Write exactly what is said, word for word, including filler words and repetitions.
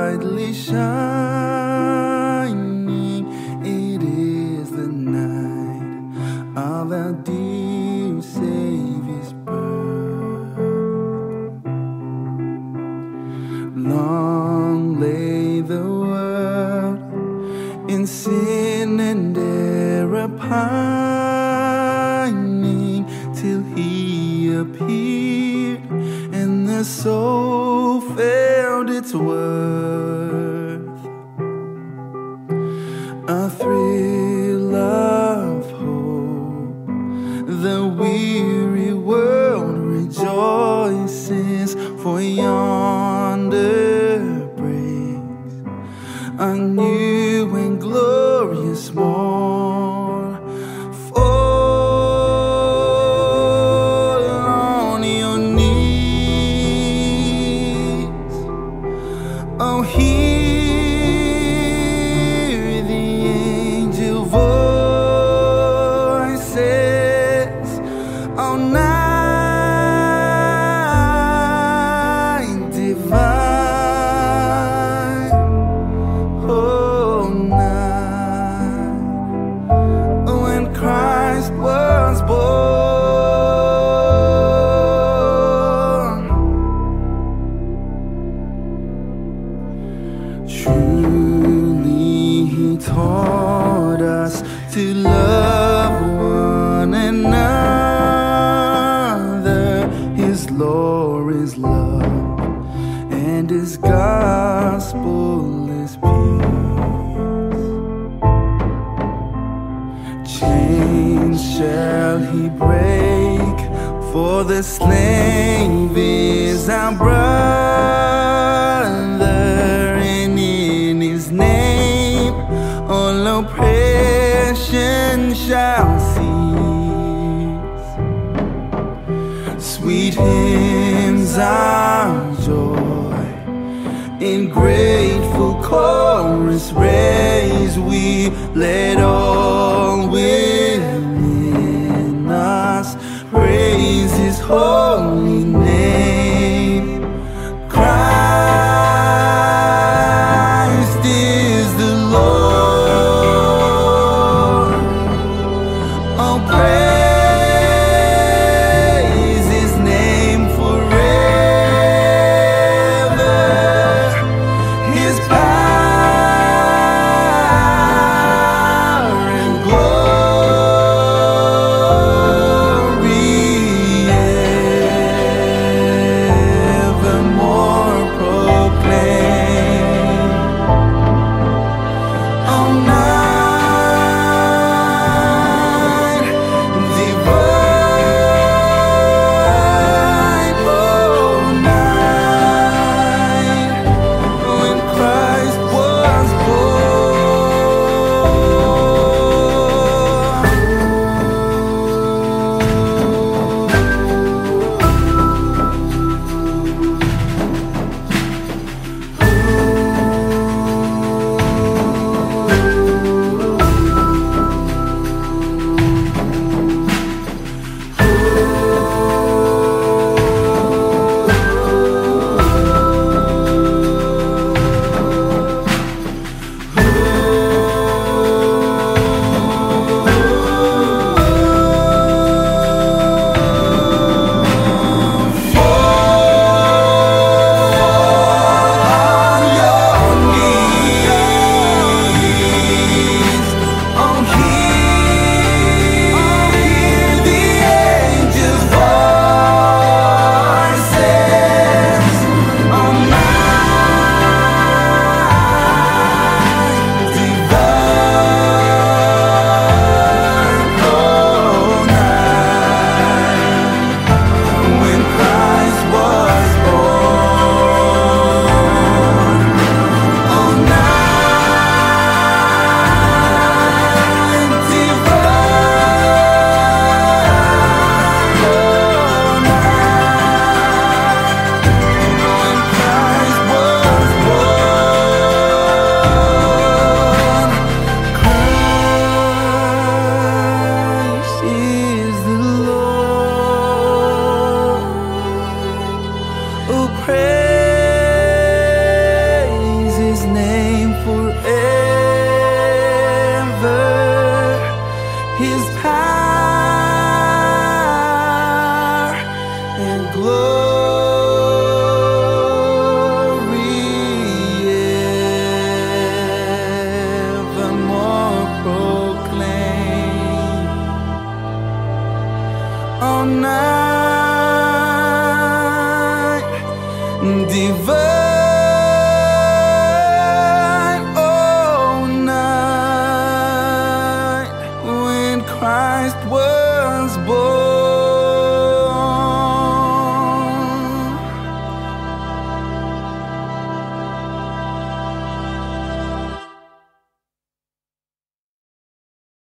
brightly shining. It is the night of our dear Savior's birth. Long lay the world in sin and error pining, till He appeared and the soul felt its worth. A thrill of hope, the weary world rejoices, for yonder breaks a new and glorious morn. Fall on your knees, oh, hear the angel voices, oh, night divine, oh, night when Christ was born. Truly He taught us to love one another. His law is love, and His gospel is peace. Chains shall He break, for the slave is our brother, and in His name all oppression shall cease. Sweet hymns of joy in grateful chorus raise we, let all within us praise His holy